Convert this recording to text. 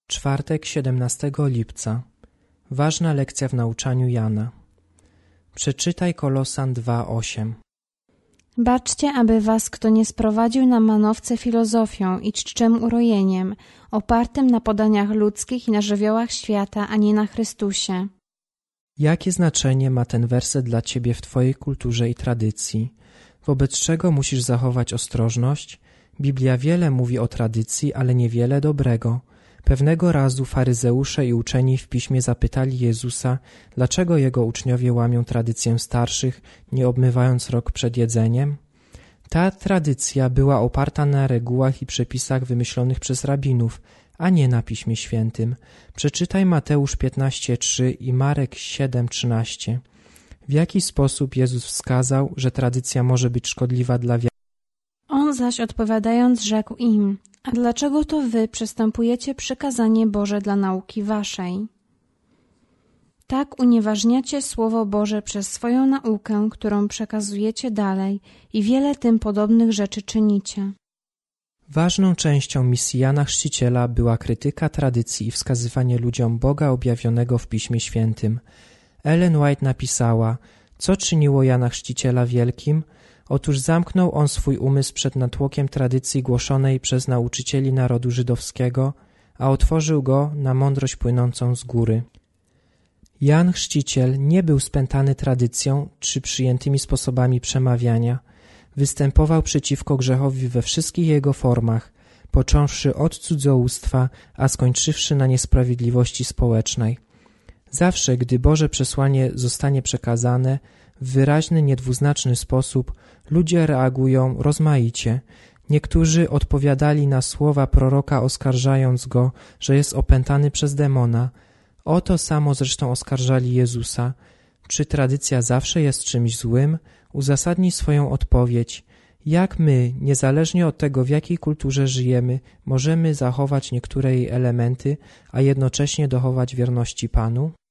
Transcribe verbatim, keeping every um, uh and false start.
Czwartek, siedemnastego lipca. Ważna lekcja w nauczaniu Jana. Przeczytaj Kolosan dwa osiem. Baczcie, aby was kto nie sprowadził na manowce filozofią i czczem urojeniem, opartym na podaniach ludzkich i na żywiołach świata, a nie na Chrystusie. Jakie znaczenie ma ten werset dla ciebie w twojej kulturze i tradycji? Wobec czego musisz zachować ostrożność? Biblia wiele mówi o tradycji, ale niewiele dobrego. Pewnego razu faryzeusze i uczeni w piśmie zapytali Jezusa, dlaczego jego uczniowie łamią tradycję starszych, nie obmywając rąk przed jedzeniem. Ta tradycja była oparta na regułach i przepisach wymyślonych przez rabinów, a nie na Piśmie Świętym. Przeczytaj Mateusz piętnaście trzy i Marek siedem trzynaście. W jaki sposób Jezus wskazał, że tradycja może być szkodliwa dla wiary? On zaś odpowiadając rzekł im: a dlaczego to wy przestępujecie przykazanie Boże dla nauki waszej? Tak unieważniacie Słowo Boże przez swoją naukę, którą przekazujecie dalej i wiele tym podobnych rzeczy czynicie. Ważną częścią misji Jana Chrzciciela była krytyka tradycji i wskazywanie ludziom Boga objawionego w Piśmie Świętym. Ellen White napisała, co czyniło Jana Chrzciciela wielkim? Otóż zamknął on swój umysł przed natłokiem tradycji głoszonej przez nauczycieli narodu żydowskiego, a otworzył go na mądrość płynącą z góry. Jan Chrzciciel nie był spętany tradycją czy przyjętymi sposobami przemawiania. Występował przeciwko grzechowi we wszystkich jego formach, począwszy od cudzołóstwa, a skończywszy na niesprawiedliwości społecznej. Zawsze, gdy Boże przesłanie zostanie przekazane w wyraźny, niedwuznaczny sposób, ludzie reagują rozmaicie. Niektórzy odpowiadali na słowa proroka, oskarżając go, że jest opętany przez demona. O to samo zresztą oskarżali Jezusa. Czy tradycja zawsze jest czymś złym? Uzasadnij swoją odpowiedź. Jak my, niezależnie od tego, w jakiej kulturze żyjemy, możemy zachować niektóre jej elementy, a jednocześnie dochować wierności Panu?